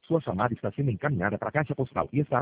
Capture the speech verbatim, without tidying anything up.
Sua chamada está sendo encaminhada para a caixa postal e estará